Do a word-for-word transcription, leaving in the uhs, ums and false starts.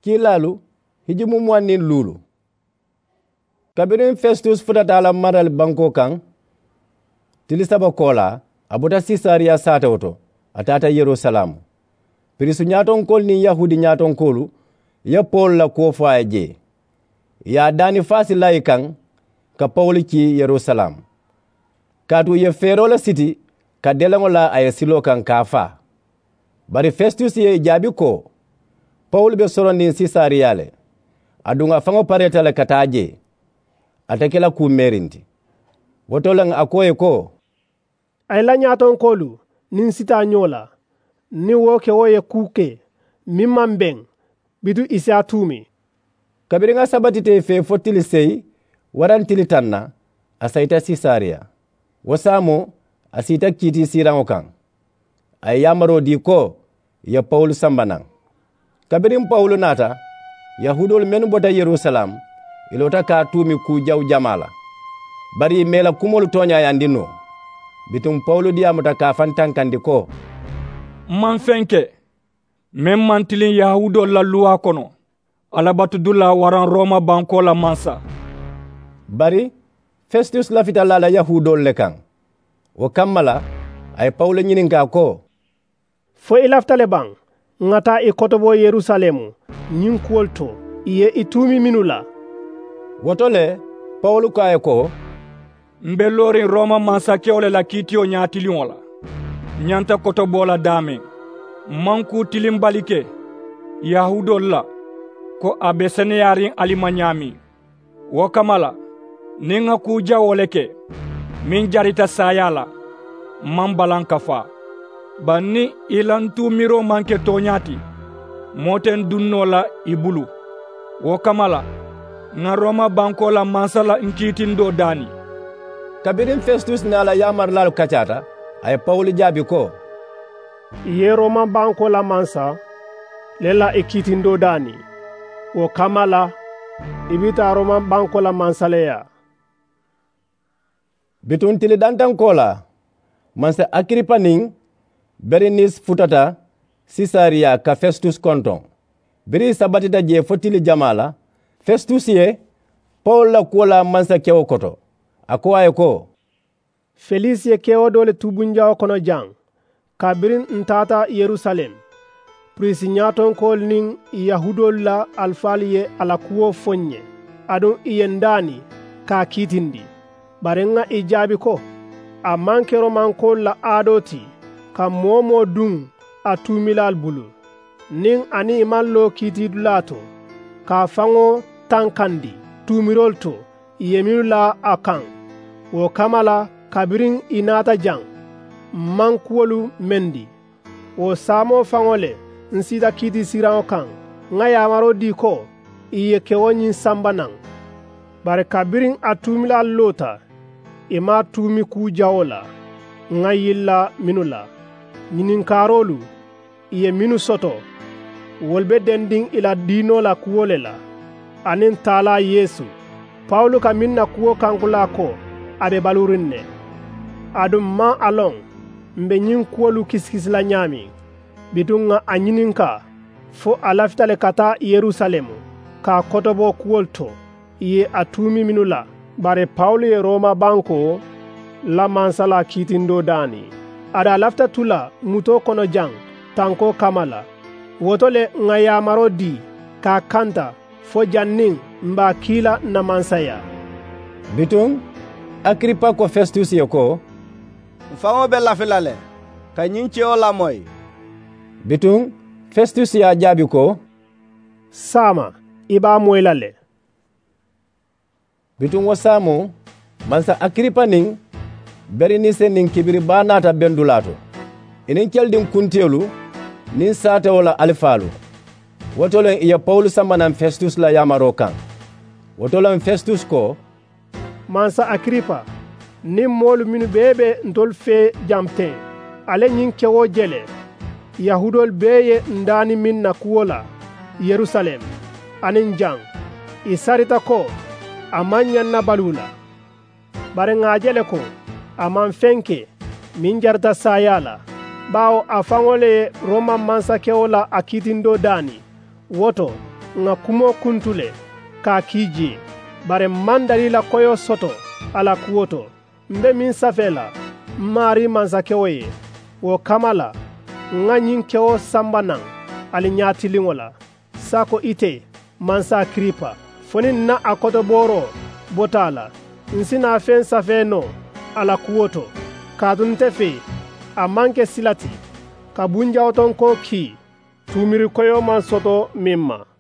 kilalu hijimu mwannin lulu. Kabirin Festus futatala maral banko kan tilisaba kola abuta Caesarea satawoto atata Yerusalem. Pirisu nyaton kol ni Yahudi nyaton kolu ya Paul la ko fa je. Ya dani fasi lay kan ka Paul ci Yerusalem. Katu ye fero la city ka delango la ay silo kan ka fa. Bari Festus ye jabi ko Paul be sorondi Caesarea le. Adunga fango pareta le kataje. Atakela ku merinti. Wotolang akoye ko ay la nyaton kolu nin sita nyola ni woke woye kuke mimambeng bidu isa tumi. Kabiringa sabatite fe fotili sei warantili tanna asaita Caesarea. Wasamo asita kiti sirango kan. Ay yamaro di ko ya Paul sambanang. Kabirin Paul nata Yahudol menu bota Yerusalem ilota ka tumi ku jaw jamala. Bari mela kumolu tonya yandino. Bitum Paul diamuta ka fantankandi ko man fenke mem mantilin Yahudol la luwa kono alabatu dula waran Roma banko la mansa. Bari Festus lafita la la Yahudol le kan. Wo kammala ay Paul nyininka ko fo ilaftale bang ngata e kotobo Yerusalemu nyin kuolto iye itumi minula. Wotole Paul kaye ko mbe lorin Roma mansa kewle la kitio nyatilion la nyanta kotobo la dame manku tilimbalike Yahudol la ko abesene yarin alimanyami wo kamala ninga kuja woleke min jarita sayala man balanka fa banni ilantu miro manke tonyati moten dunno la ibulu wo kamala na Roma banko la mansala nkitindo dani. Kabirin Festus na la yamar lal kachata ay Paul jabi ko ye Roma banko la mansa lela ikitindo dani wo kamala ibita Roma banko la mansaleya. Bitun tili dantan kola mansa Agrippa ning Berenice futata Caesarea ka Festus konton. Biri sabatita je fotili jamala Festus ye Paul la kola mansa kewo koto. Ako aye ko Felix ye kewo dole tubunja kono jang kabirin ntata Yerusalem. Prisi nyaton kol ning Yahudol la alfaliye ala kuwo fonye adon iyendani ka kitindi. Barenga ijabi ko a mankero mankol la adoti ka momo dung a tumilal bulu ning ani imallo kitidulato ka fango tankandi tumirolto yemila akan wo kamala kabirin inata jang mankuolu mendi wo samo fangole nsida kiti sirango kan nga yamaro di ko iye kewonyin sambanang bare kabirin atumila lota ima tumi ku jawola nga yilla minula nyinin karolu iye minu soto wolbe dending ila dino la kuwole la anin tala Yesu. Paulu ka minna kuwo kankula ko abe balurinne adum ma along mbe nyin kuwolu kiskis la nyami bidunga anyininka fo alaftale kata Yerusalemu ka kotobo kuwolto iye atumi minula bare Paulu ye Roma banko la mansala kitindo dani ada lafta tula muto kono jang tanko kamala wotole ngaya marodi ka kanta fo janning mba kila na mansaya. Bitun Agrippa ko Festus yoko mfango be lafilale ka nyinche ola moy. Bitun Festus ya jabi ko sama iba moylale. Bitun wasamo mansa Agrippa ning Berenice ning kibiri banata bendulato inin keldin kuntelu nin sata wala alfalu wotolen iya Paul samanan Festus la yamaro kan wotolen Festus ko mansa Agrippa nin molu minu bebe ntol fe jamte ale nyin kewo jele Yahudol beye ndani minna kuola Yerusalem anin jang isarita ko amanyan na balula bare ngajele ko aman fenke min jarta sayala bawo afangole Roma mansa kewola akitindo dani woto nga kumo kuntule ka kiji bare mandali la koyo soto ala kuoto mbe min safela mari mansakewoye wo kamala nga nyin kewo sambanan ali nyatilingola sako ite mansa kripa foni na akoto boro botala nsina fen safeno ala kuoto kadunte fe a manke silati kabunja oton ko ki tumiri koyo man soto mimma